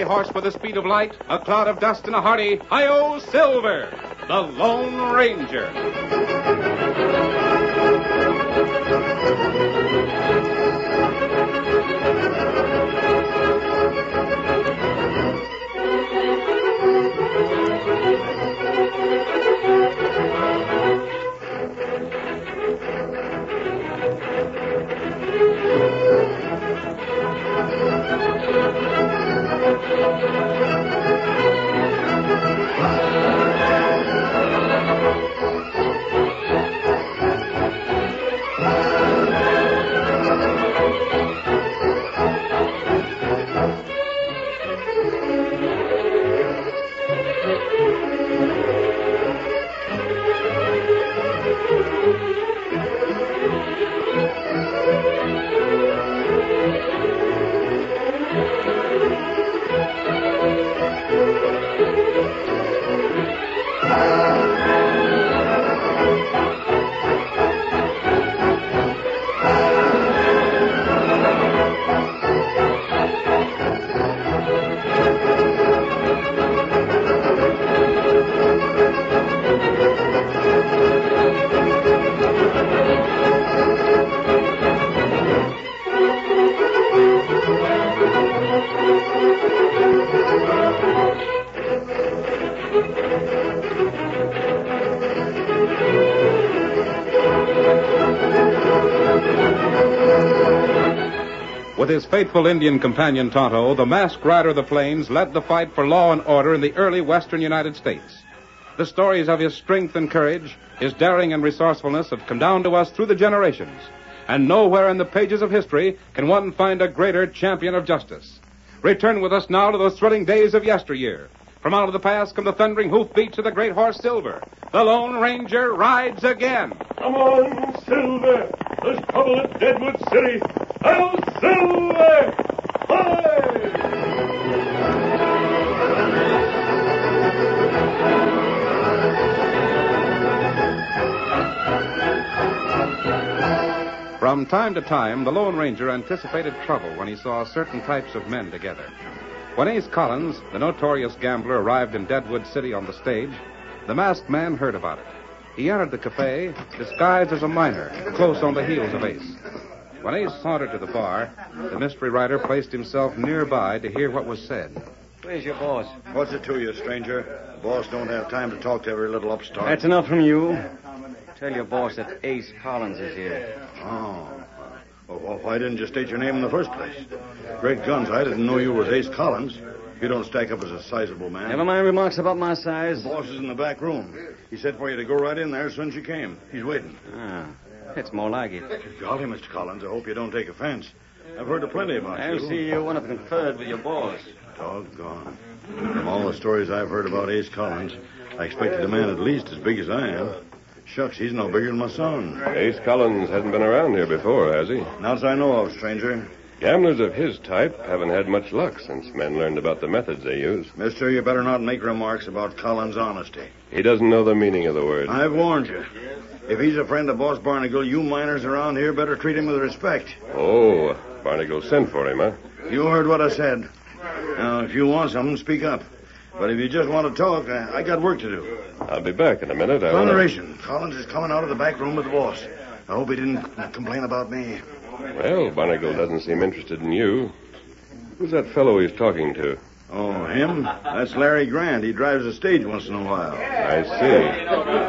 horse with the speed of light, a cloud of dust, and a hearty Hi-Yo Silver, the Lone Ranger. With his faithful Indian companion Tonto, the masked rider of the plains led the fight for law and order in the early western United States. The stories of his strength and courage, his daring and resourcefulness have come down to us through the generations. And nowhere in the pages of history can one find a greater champion of justice. Return with us now to those thrilling days of yesteryear. From out of the past come the thundering hoofbeats of the great horse Silver. The Lone Ranger rides again. Come on, Silver. There's trouble at Deadwood City. I'll Silver! Hi! From time to time, the Lone Ranger anticipated trouble when he saw certain types of men together. When Ace Collins, the notorious gambler, arrived in Deadwood City on the stage, the masked man heard about it. He entered the cafe, disguised as a miner, close on the heels of Ace. When Ace sauntered to the bar, the mystery rider placed himself nearby to hear what was said. Where's your boss? What's it to you, stranger? The boss don't have time to talk to every little upstart. That's enough from you. Tell your boss that Ace Collins is here. Oh. Well, why didn't you state your name in the first place? Great guns, I didn't know you was Ace Collins. You don't stack up as a sizable man. Never mind remarks about my size. The boss is in the back room. He said for you to go right in there as soon as you came. He's waiting. It's more like it. Golly, Mr. Collins, I hope you don't take offense. I've heard a plenty about you. I see you want to confer with your boss. Doggone. From all the stories I've heard about Ace Collins, I expected a man at least as big as I am. Shucks, he's no bigger than my son. Ace Collins hasn't been around here before, has he? Not as I know of, stranger. Gamblers of his type haven't had much luck since men learned about the methods they use. Mister, you better not make remarks about Collins' honesty. He doesn't know the meaning of the word. I've warned you. If he's a friend of Boss Barnacle, you miners around here better treat him with respect. Oh, Barnacle sent for him, huh? You heard what I said. Now, if you want something, speak up. But if you just want to talk, I got work to do. I'll be back in a minute. Thunderation. Collins is coming out of the back room with the boss. I hope he didn't complain about me. Well, Barnacle doesn't seem interested in you. Who's that fellow he's talking to? Oh, him? That's Larry Grant. He drives a stage once in a while. I see.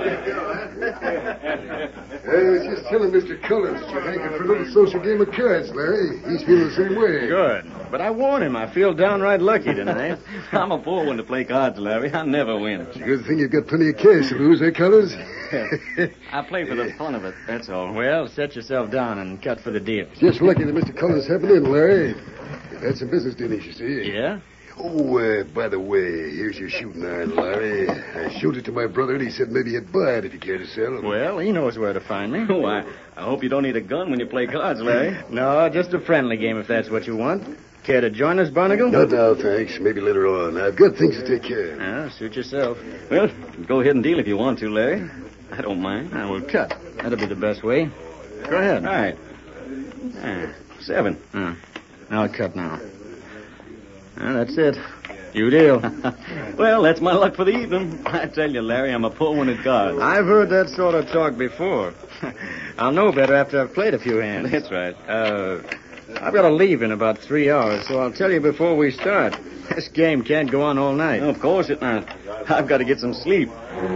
I was just telling Mr. Collins you're hanking for a little social game of cards, Larry. He's feeling the same way. Good. But I warned him. I feel downright lucky tonight. I'm a poor one to play cards, Larry. I never win. It's a good thing you've got plenty of cash to lose, eh, Collins? I play for the fun of it, that's all. Well, set yourself down and cut for the deal. Just lucky that Mr. Collins happened in, Larry. We've had some business doing, you see. Yeah? Oh, by the way, here's your shooting iron, Larry. I showed it to my brother, and he said maybe you'd buy it if you care to sell it. Well, he knows where to find me. Oh, I hope you don't need a gun when you play cards, Larry. No, just a friendly game if that's what you want. Care to join us, Barnacle? Not now, thanks. Maybe later on. I've got things to take care of. Ah, suit yourself. Well, go ahead and deal if you want to, Larry. I don't mind. I will cut. That'll be the best way. Go ahead. All right. 7. Now cut now. That's it. You deal. Well, that's my luck for the evening. I tell you, Larry, I'm a poor one at cards. I've heard that sort of talk before. I'll know better after I've played a few hands. That's right. I've got to leave in about 3 hours, so I'll tell you before we start. This game can't go on all night. No, of course it not. I've got to get some sleep.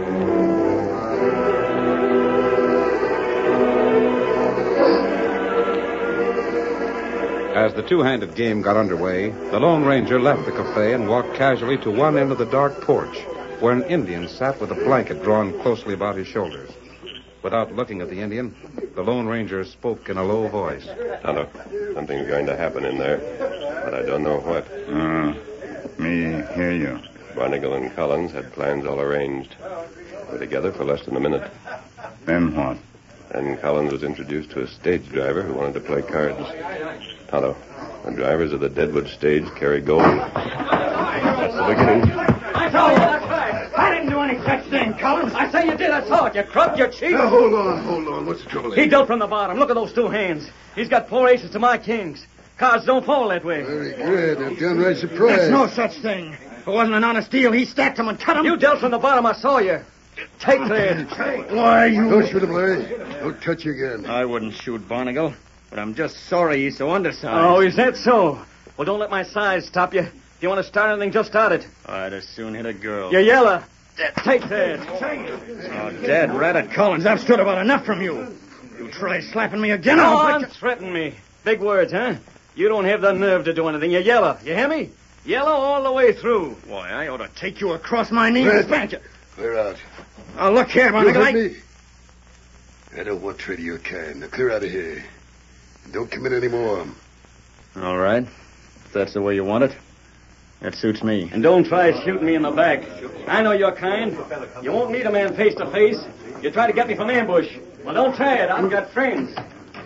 As the two-handed game got underway, the Lone Ranger left the cafe and walked casually to one end of the dark porch, where an Indian sat with a blanket drawn closely about his shoulders. Without looking at the Indian, the Lone Ranger spoke in a low voice. Tonto, something's going to happen in there, but I don't know what. Me hear you. Barnacle and Collins had plans all arranged. Were together for less than a minute. Then what? Then Collins was introduced to a stage driver who wanted to play cards. Tonto, the drivers of the Deadwood stage carry gold. That's the beginning. I saw you. That's right. I didn't do any such thing, Collins. I say you did. I saw it. You crook, you cheat. Now, hold on. What's the trouble here? He dealt from the bottom. Look at those two hands. He's got 4 aces to my kings. Cards don't fall that way. Very good. I'm downright surprised. There's no such thing. If it wasn't an honest deal, he stacked him and cut him. You dealt from the bottom. I saw you. Take that. Why, you... Don't shoot him, Larry. Don't touch your gun. I wouldn't shoot Barnacle, but I'm just sorry he's so undersized. Oh, is that so? Well, don't let my size stop you. If you want to start anything, just start it. I'd as soon hit a girl. You yeller. Take that. Oh, Dad, Rat Collins, I've stood about enough from you. You try slapping me again, Go I'll on, bet you... threaten me. Big words, huh? You don't have the nerve to do anything. You yeller. You hear me? Yellow all the way through. Why, I ought to take you across my knees and spank you. Clear out. Oh, look here, You Barnacle. heard me? I don't want trade of your kind. Now clear out of here. Don't commit any more. All right. If that's the way you want it, that suits me. And don't try shooting me in the back. I know your kind. You won't meet a man face to face. You try to get me from ambush. Well, don't try it. I've got friends.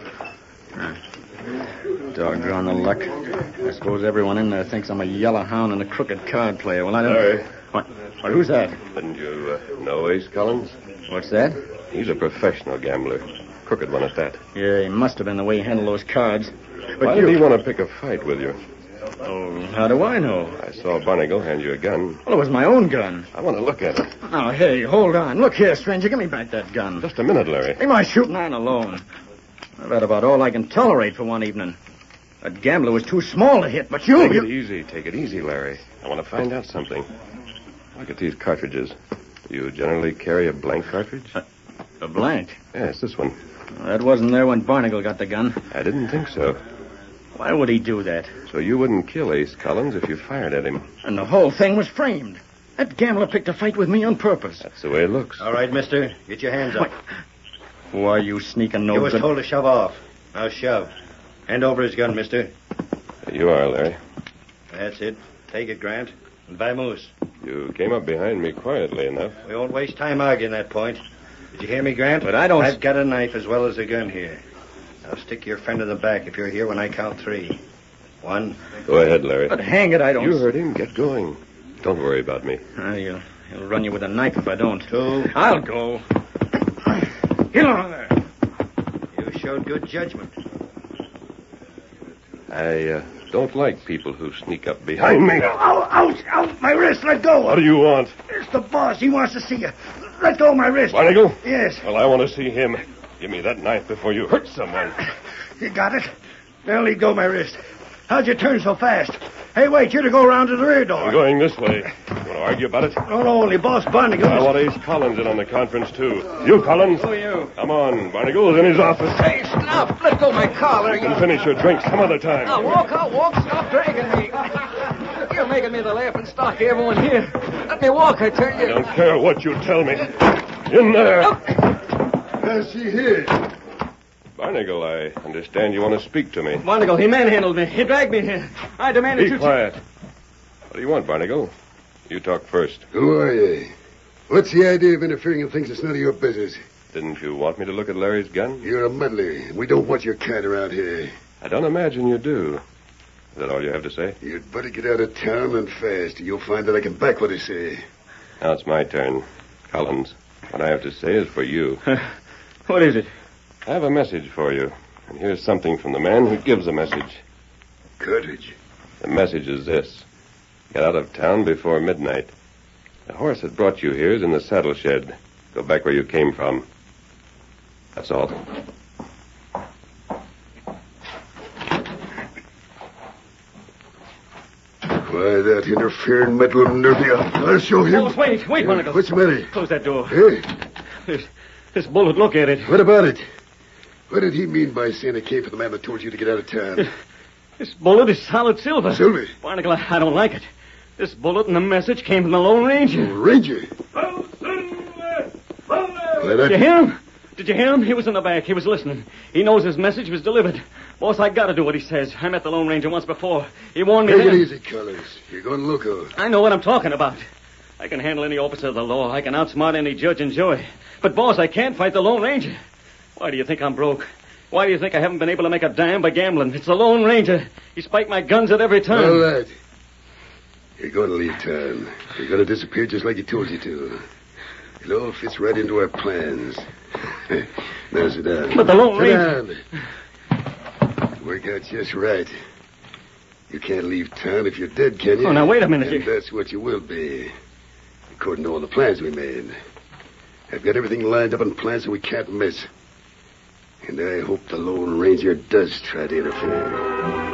Doggone the luck. I suppose everyone in there thinks I'm a yellow hound and a crooked card player. Well, I don't... Larry. What? Who's that? Didn't you know Ace Collins? What's that? He's a professional gambler. Crooked one at that. Yeah, he must have been the way he handled those cards. But Why did he want to pick a fight with you? Oh, how do I know? I saw Barnacle hand you a gun. Well, it was my own gun. I want to look at it. Oh, hey, hold on. Look here, stranger. Give me back that gun. Just a minute, Larry. Leave my shooting iron alone. I've had about all I can tolerate for one evening. That gambler was too small to hit, but you... Take it easy, Larry. I want to find out something. Look at these cartridges. Do you generally carry a blank cartridge? A blank? Yes, this one. That wasn't there when Barnacle got the gun. I didn't think so. Why would he do that? So you wouldn't kill Ace Collins if you fired at him. And the whole thing was framed. That gambler picked a fight with me on purpose. That's the way it looks. All right, mister. Get your hands up. Who are you sneaking You was good... told to shove off. Now shove. Hand over his gun, mister. You are, Larry. That's it. Take it, Grant. And vamoose. You came up behind me quietly enough. We won't waste time arguing that point. Did you hear me, Grant? But I don't... I've got a knife as well as a gun here. I'll stick your friend in the back if you're here when I count 3. 1. Go ahead, Larry. But hang it, I don't... You heard him. Get going. Don't worry about me. He'll run you with a knife if I don't. 2. I'll go. Get along there. You showed good judgment. I don't like people who sneak up behind me. Ouch! My wrist, let go! What do you want? It's the boss. He wants to see you. Let go of my wrist. Barnacle? Yes. Well, I want to see him. Give me that knife before you hurt someone. You got it? Now let go of my wrist. How'd you turn so fast? Hey, wait, you're to go around to the rear door. I'm going this way. You want to argue about it? No, only Boss Barnacle. I want Ace Collins in on the conference, too. You, Collins? Who are you? Come on. Barnacle's in his office. Hey, stop. Let go of my collar. You can finish your drink some other time. Now, walk. Stop dragging me. You're making me the laughing stock of everyone here. Let me walk, I tell you. I don't care what you tell me. In there. I see here. Barnacle, I understand you want to speak to me. Barnacle, he manhandled me. He dragged me here. I demanded Be you... quiet. What do you want, Barnacle? You talk first. Who are you? What's the idea of interfering in things that's none of your business? Didn't you want me to look at Larry's gun? You're a meddler. We don't want your kind around here. I don't imagine you do. Is that all you have to say? You'd better get out of town and fast. You'll find that I can back what I say. Now it's my turn. Collins, what I have to say is for you. What is it? I have a message for you. And here's something from the man who gives a message. Cartridge. The message is this. Get out of town before midnight. The horse that brought you here is in the saddle shed. Go back where you came from. That's all. Why, that interfering metal of Nervia. I'll show him. Oh, wait, Barnacle. What's the matter? Close that door. Hey? This bullet, look at it. What about it? What did he mean by saying it came from the man that told you to get out of town? This bullet is solid silver. Silver? Barnacle, I don't like it. This bullet and the message came from the Lone Ranger. Oh, Ranger? Ho, Silver! Why, Did you hear him? Did you hear him? He was in the back. He was listening. He knows his message was delivered. Boss, I gotta do what he says. I met the Lone Ranger once before. He warned me Take then. it easy, Collins. You're going loco. I know what I'm talking about. I can handle any officer of the law. I can outsmart any judge and jury. But, boss, I can't fight the Lone Ranger. Why do you think I'm broke? Why do you think I haven't been able to make a dime by gambling? It's the Lone Ranger. He spiked my guns at every turn. All right. You're going to leave town. You're going to disappear just like he told you to. It all fits right into our plans. Now sit down. But the Lone Sit Ranger... down. Work out just right. You can't leave town if you're dead, can you? Oh, now, wait a minute. And that's what you will be, according to all the plans we made. I've got everything lined up and planned so we can't miss. And I hope the Lone Ranger does try to interfere.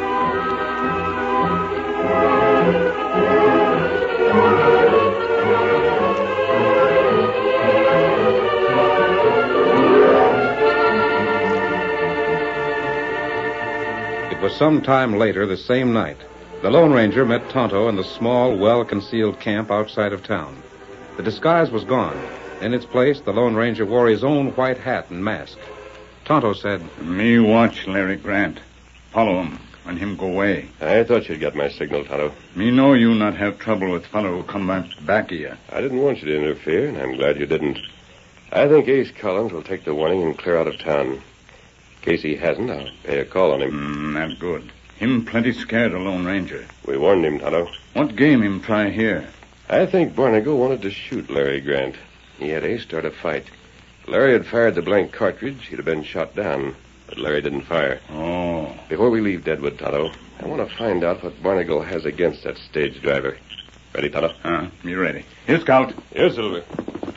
It was some time later, the same night. The Lone Ranger met Tonto in the small, well-concealed camp outside of town. The disguise was gone. In its place, the Lone Ranger wore his own white hat and mask. Tonto said, Me watch Larry Grant. Follow him when him go away. I thought you'd got my signal, Tonto. Me know you not have trouble with fellow who come back here. I didn't want you to interfere, and I'm glad you didn't. I think Ace Collins will take the warning and clear out of town. In case he hasn't, I'll pay a call on him. That good. Him plenty scared of Lone Ranger. We warned him, Tonto. What game him try here? I think Barnacle wanted to shoot Larry Grant. He had Ace start a fight. If Larry had fired the blank cartridge, he'd have been shot down. But Larry didn't fire. Oh. Before we leave Deadwood, Tonto, I want to find out what Barnacle has against that stage driver. Ready, Tonto? Me ready. Here, Scout. Here, Silver.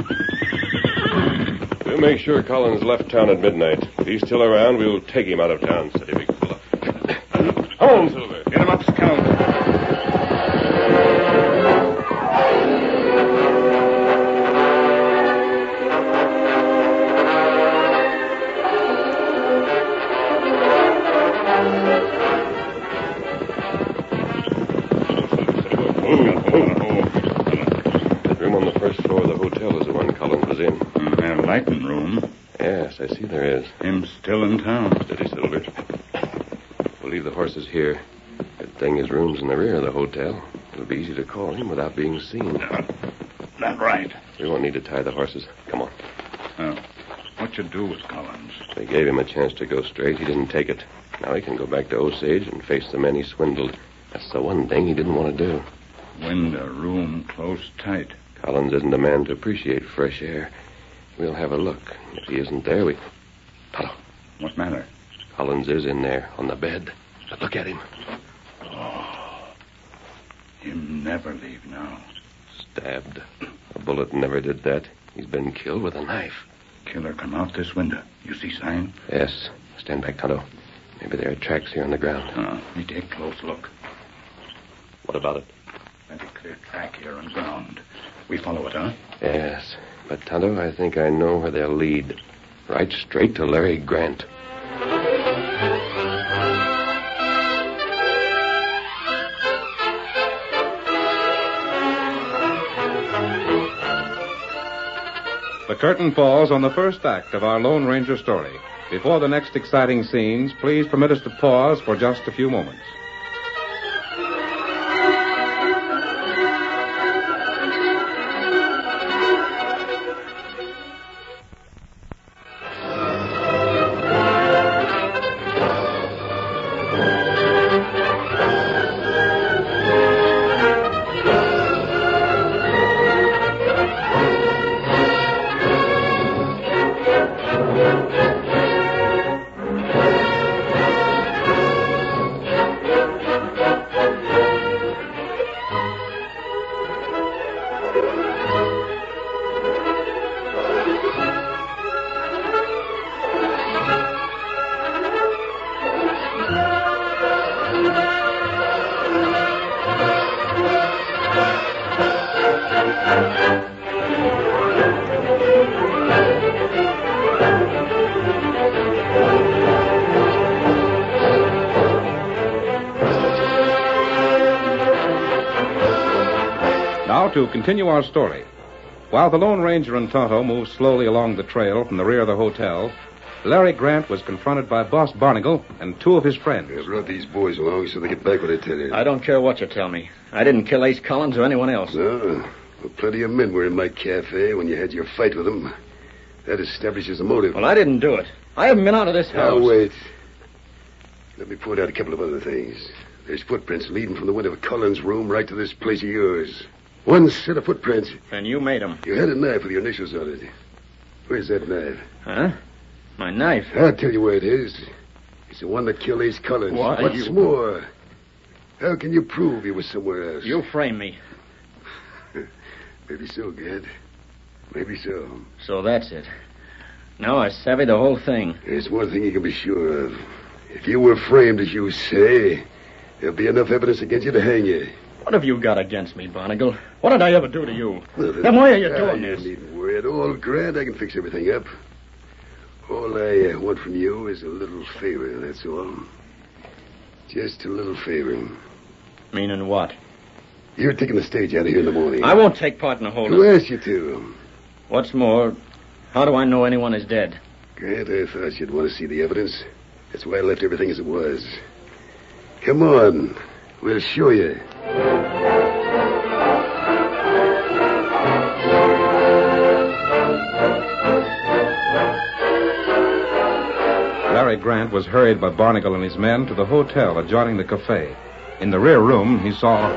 We'll make sure Collins left town at midnight. If he's still around, we'll take him out of town, steady, big fella. Come on, Silver. Get him up, Scout. That room on the first floor of the hotel is the one Collins was in. That lighting room. Yes, I see there is. Him still in town. Steady, Silver. We'll leave the horses here. Good thing his room's in the rear of the hotel. It'll be easy to call him without being seen. That right. We won't need to tie the horses. Come on. What you do with Collins? They gave him a chance to go straight. He didn't take it. Now he can go back to Osage and face the men he swindled. That's the one thing he didn't want to do. Window, room, close tight. Collins isn't a man to appreciate fresh air. We'll have a look. If he isn't there, we... Tonto. What matter? Collins is in there, on the bed. But look at him. Oh. Him never leave now. Stabbed. A bullet never did that. He's been killed with a knife. Killer come out this window. You see sign? Yes. Stand back, Tonto. Maybe there are tracks here on the ground. Me take close look. What about it? Plenty clear track here on ground. We follow it, huh? Yes. But, Tonto, I think I know where they'll lead. Right straight to Larry Grant. The curtain falls on the first act of our Lone Ranger story. Before the next exciting scenes, please permit us to pause for just a few moments. to continue our story. While the Lone Ranger and Tonto moved slowly along the trail from the rear of the hotel, Larry Grant was confronted by Boss Barnagle and two of his friends. I brought these boys along so they get back what I tell you. I don't care what you tell me. I didn't kill Ace Collins or anyone else. No. Well, plenty of men were in my cafe when you had your fight with them. That establishes a motive. Well, I didn't do it. I haven't been out of this house. Now, wait. Let me point out a couple of other things. There's footprints leading from the window of Collins' room right to this place of yours. One set of footprints. And you made them. You had a knife with your initials on it. Where's that knife? Huh? My knife? I'll tell you where it is. It's the one that killed Ace Collins. What? What's more, how can you prove he was somewhere else? You framed me. Maybe so, Gad. Maybe so. So that's it. Now I savvy the whole thing. There's one thing you can be sure of. If you were framed, as you say, there'll be enough evidence against you to hang you. What have you got against me, Barnagle? What did I ever do to you? Nothing. Then why are you doing You this? needn't worry at all, Grant. I can fix everything up. All I want from you is a little favor, that's all. Just a little favor. Meaning what? You're taking the stage out of here in the morning. I won't take part in the whole... Who asked you to? What's more, how do I know anyone is dead? Grant, I thought you'd want to see the evidence. That's why I left everything as it was. Come on. We'll show you. Larry Grant was hurried by Barnagle and his men to the hotel adjoining the cafe. In the rear room, he saw...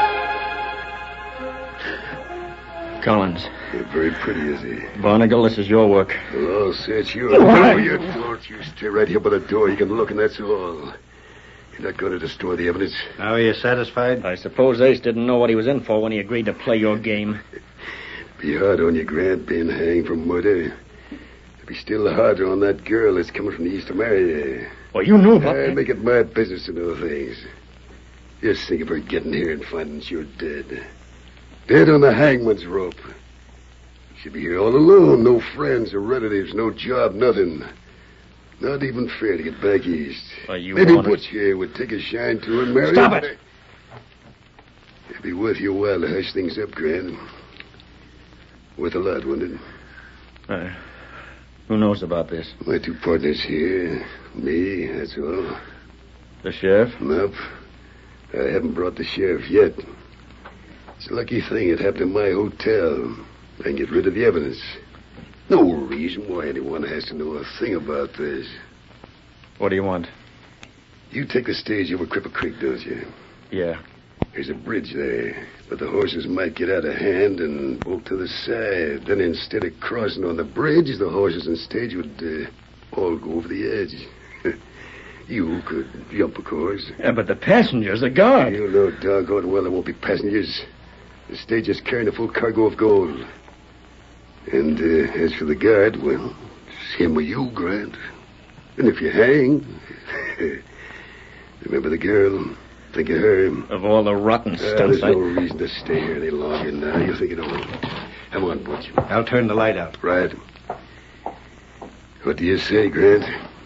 Collins. You're very pretty, is he? Barnagle, this is your work. Well, I'll search you. Why? No, you don't. You stay right here by the door. You can look, and that's all. You're not going to destroy the evidence. Now are you satisfied? I suppose Ace didn't know what he was in for when he agreed to play your game. Be hard on you, Grant, being hanged for murder. It'll be still harder on that girl that's coming from the east to marry you. Well, you knew about I that. make it my business to know things. Just think of her getting here and finding you're dead. Dead on the hangman's rope. She'd be here all alone. No friends or relatives, no job, nothing. Not even fair to get back east. Well, you Maybe wanted- Butch here would take a shine to her and marry Stop her. it! It'd be worth your while to hush things up, Grant. Worth a lot, wouldn't it? Who knows about this? My two partners here. Me, that's all. The sheriff? Nope. I haven't brought the sheriff yet. It's a lucky thing it happened in my hotel. I can get rid of the evidence. No reason why anyone has to know a thing about this. What do you want? You take the stage over Cripple Creek, don't you? Yeah. There's a bridge there, but the horses might get out of hand and bolt to the side. Then instead of crossing on the bridge, the horses and stage would all go over the edge. You could jump, of course. Yeah, but the passengers, the guard. You know doggone well there won't be passengers. The stage is carrying a full cargo of gold. And as for the guard, well, same with you, Grant. And if you hang, remember the girl. Think of her. Of all the rotten stunts There's no reason to stay here any longer now. You think it over. Come on, Butch. I'll turn the light out. Right. What do you say, Grant?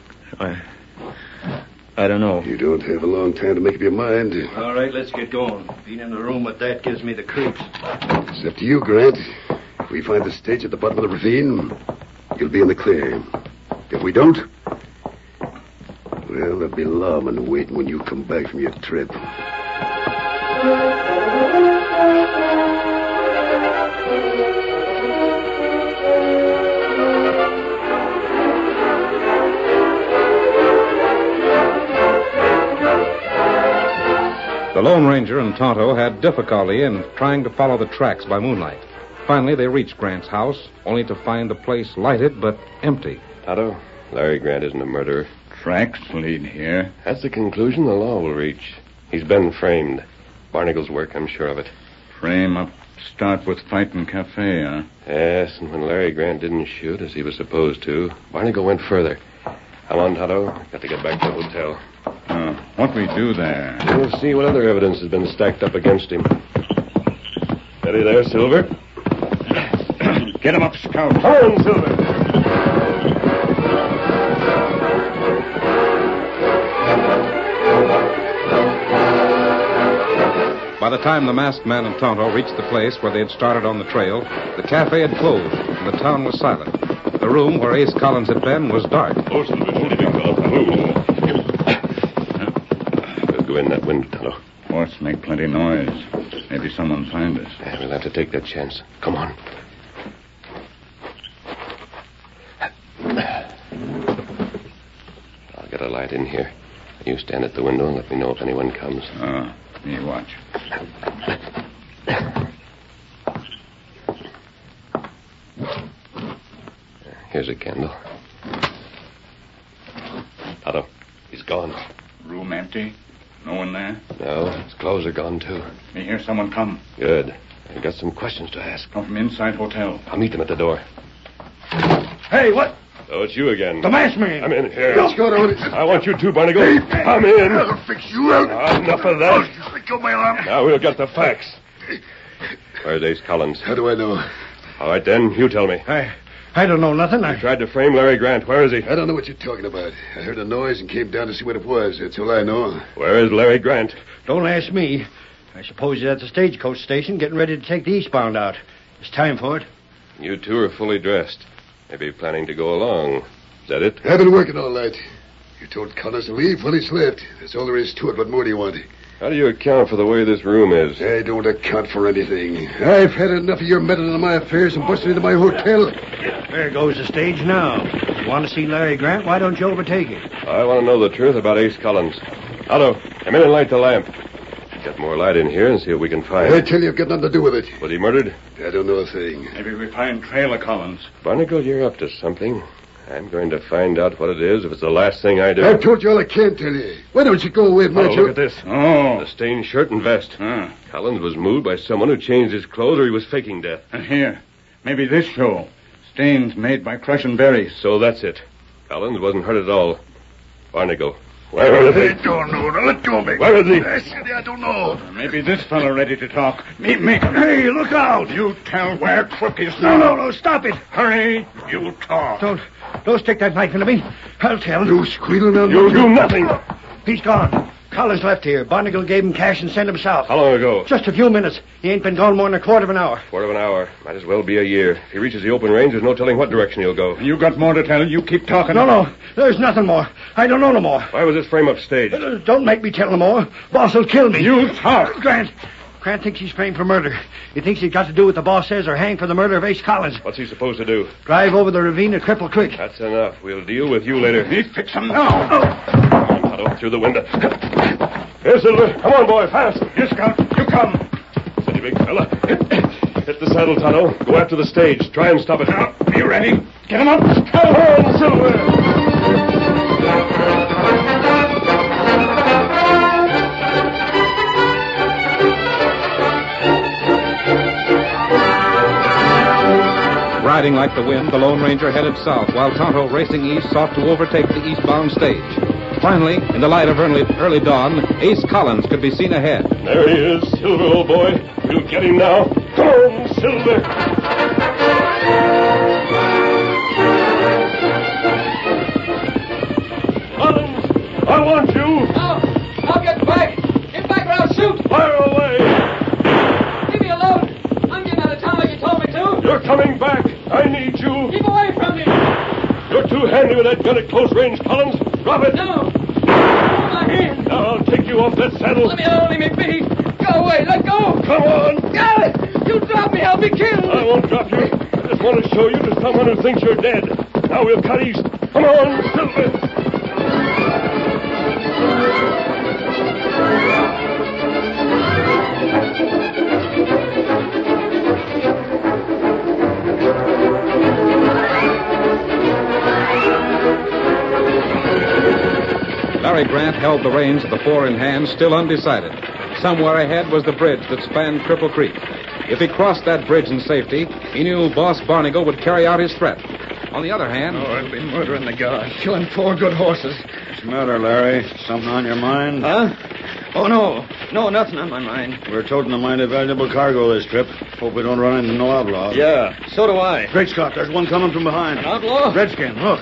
I don't know. You don't have a long time to make up your mind. All right, let's get going. Being in the room with that gives me the creeps. It's up to you, Grant. If we find the stage at the bottom of the ravine, you'll be in the clear. If we don't, well, there'll be lawmen waiting when you come back from your trip. The Lone Ranger and Tonto had difficulty in trying to follow the tracks by moonlight. Finally, they reached Grant's house, only to find the place lighted but empty. Tonto, Larry Grant isn't a murderer. Tracks lead here. That's the conclusion the law will reach. He's been framed. Barnagle's work, I'm sure of it. Frame up, start with Fightin' Cafe, huh? Yes, and when Larry Grant didn't shoot as he was supposed to, Barnagle went further. Come on, Tonto. Got to get back to the hotel. What we do there? We'll see what other evidence has been stacked up against him. Steady there, Silver. Get him up, Scout. Come on, Silver. By the time the masked man and Tonto reached the place where they had started on the trail, the cafe had closed and the town was silent. The room where Ace Collins had been was dark. We'll go in that window, Tonto. Horse make plenty noise. Maybe someone find us. Yeah, we'll have to take that chance. Come on. I'll get a light in here. You stand at the window and let me know if anyone comes. Me watch. Here's a candle. Tonto, he's gone. Room empty? No one there? No, his clothes are gone, too. Me hear someone come. Good. I've got some questions to ask. Come from inside hotel. I'll meet them at the door. Hey, what? Oh, it's you again. The masked man. Come in here. What's going on? I want you too, Barnacle. Come in. I'll fix you out. Enough of that. You let go of my arm. Now we'll get the facts. Where's Ace Collins? How do I know? All right, then, you tell me. I don't know nothing. You tried to frame Larry Grant. Where is he? I don't know what you're talking about. I heard a noise and came down to see what it was. That's all I know. Where is Larry Grant? Don't ask me. I suppose he's at the stagecoach station getting ready to take the eastbound out. It's time for it. You two are fully dressed. Maybe planning to go along. Is that it? I've been working all night. You told Collins to leave when he slept. That's all there is to it. What more do you want? How do you account for the way this room is? I don't account for anything. I've had enough of your meddling in my affairs and busting into my hotel. There goes the stage now. You want to see Larry Grant? Why don't you overtake it? I want to know the truth about Ace Collins. Otto, come in and light the lamp. Get more light in here and see what we can find. I tell you, I've got nothing to do with it. Was he murdered? I don't know a thing. Maybe we find trail of Collins. Barnacle, you're up to something. I'm going to find out what it is if it's the last thing I do. I've told you all I can tell you. Why don't you go away and Oh, match look up? at this. Oh. The stained shirt and vest. Collins was moved by someone who changed his clothes or he was faking death. And here. Maybe this show. Stains made by crushing berries. So that's it. Collins wasn't hurt at all. Barnacle, where is I he? don't know. Now let go of me. Where is he? I said I don't know. Maybe this fella ready to talk. Me. Hey, look out! You tell where Crook is No, now. stop it! Hurry. You talk. Don't stick that knife into me. I'll tell. You squealing on You do nothing. He's gone. Collins left here. Barnacle gave him cash and sent him south. How long ago? Just a few minutes. He ain't been gone more than a quarter of an hour. Quarter of an hour. Might as well be a year. If he reaches the open range, there's no telling what direction he'll go. You got more to tell. You keep talking. No. There's nothing more. I don't know no more. Why was this frame upstage? Don't make me tell no more. Boss will kill me. You talk. Grant thinks he's framed for murder. He thinks he's got to do what the boss says or hang for the murder of Ace Collins. What's he supposed to do? Drive over the ravine at Cripple Creek. That's enough. We'll deal with you later. Me fix him now. Tonto, through the window. Here, Silver. Come on, boy, fast. Here, Scout. You come. Steady, big fella. Hit the saddle, Tonto. Go after the stage. Try and stop it. Now, you ready? Get him up. Come on, Silver. Riding like the wind, the Lone Ranger headed south, while Tonto, racing east, sought to overtake the eastbound stage. Finally, in the light of early dawn, Ace Collins could be seen ahead. There he is, Silver, old boy. We'll get him now. Come on, Silver. Collins, I want you. No, I'll get back. Get back or I'll shoot. Fire away. Leave me alone. I'm getting out of town like you told me to. You're coming back. I need you. Keep away from me. You're too handy with that gun at close range, Collins. Drop it. No. Hold my hand. Now I'll take you off that saddle. Let me be. Go away. Let go. Come on. God, you drop me. I'll be killed. I won't drop you. I just want to show you to someone who thinks you're dead. Now we'll cut east. Come on, Silver. Larry Grant held the reins of the four in hand, still undecided. Somewhere ahead was the bridge that spanned Cripple Creek. If he crossed that bridge in safety, he knew Boss Barnacle would carry out his threat. On the other hand... Oh, I've been murdering the guard, killing 4 good horses. What's the matter, Larry? Something on your mind? Huh? Oh, no. No, nothing on my mind. We're toting a mighty valuable cargo this trip. Hope we don't run into no outlaws. Yeah, so do I. Great Scott, there's one coming from behind. An outlaw? Redskin, look.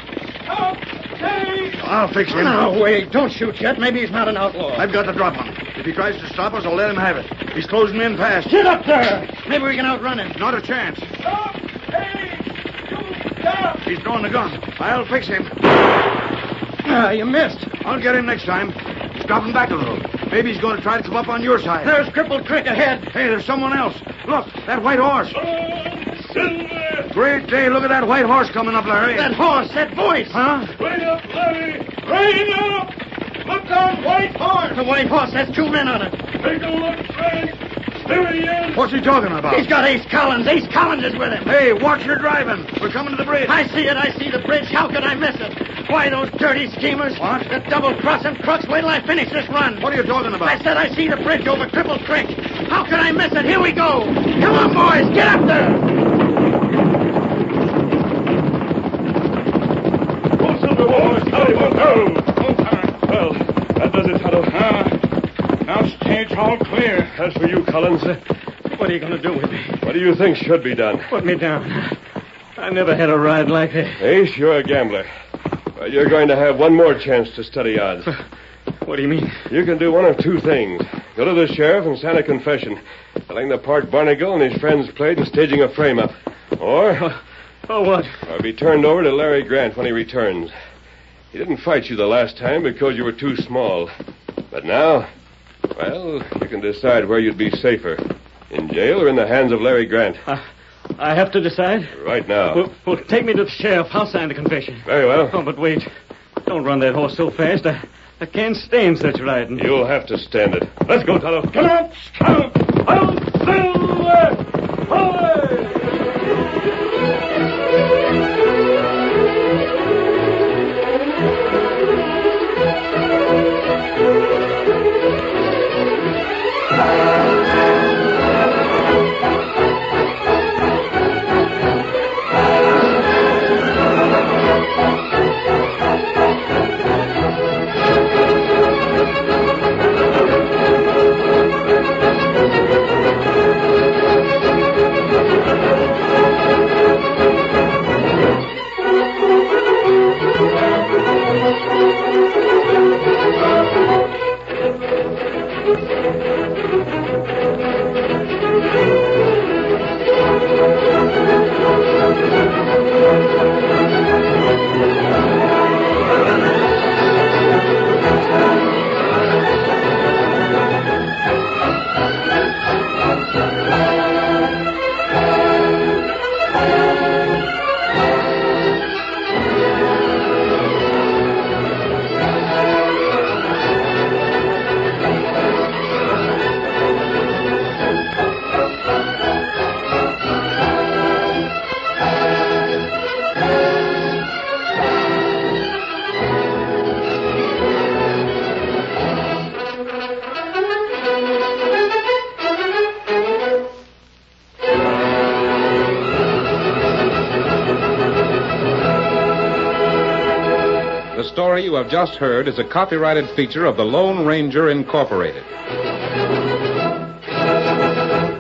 I'll fix him. Now, wait. Don't shoot yet. Maybe he's not an outlaw. I've got to drop him. If he tries to stop us, I'll let him have it. He's closing in fast. Get up there! Maybe we can outrun him. Not a chance. Stop! Hey! You stop! He's drawing the gun. I'll fix him. You missed. I'll get him next time. He's dropping back a little. Maybe he's going to try to come up on your side. There's Crippled Creek ahead. Hey, there's someone else. Look, that white horse. Silver! Great day. Look at that white horse coming up, Larry. That horse, that voice. Huh? Rein up, Larry! Rein up! Look on White Horse! The white horse has 2 men on it. Take a look, Frank! There he is! What's he talking about? He's got Ace Collins. Ace Collins is with him. Hey, watch your driving. We're coming to the bridge. I see it. I see the bridge. How could I miss it? Why, those dirty schemers. What? The double-crossing crooks. Wait till I finish this run. What are you talking about? I said I see the bridge over Crippled Creek. How could I miss it? Here we go. Come on, boys. Get up there. Oh, Silver, boys! Howdy, well, Well, that does it, Tonto. Now stage all clear. As for you, Collins, what are you going to do with me? What do you think should be done? Put me down. I never had a ride like this. Ace, you're a gambler. Well, you're going to have one more chance to study odds. What do you mean? You can do one of 2 things. Go to the sheriff and sign a confession, telling the part Barnacle and his friends played in staging a frame-up. Or what? Or be turned over to Larry Grant when he returns. He didn't fight you the last time because you were too small. But now, well, you can decide where you'd be safer. In jail or in the hands of Larry Grant. I have to decide? Right now. Well, take me to the sheriff. I'll sign the confession. Very well. Oh, but wait. Don't run that horse so fast. I can't stand such riding. You'll have to stand it. Let's go, Tonto. Come on, scout! I'll Silver! Away! The story you have just heard is a copyrighted feature of the Lone Ranger Incorporated.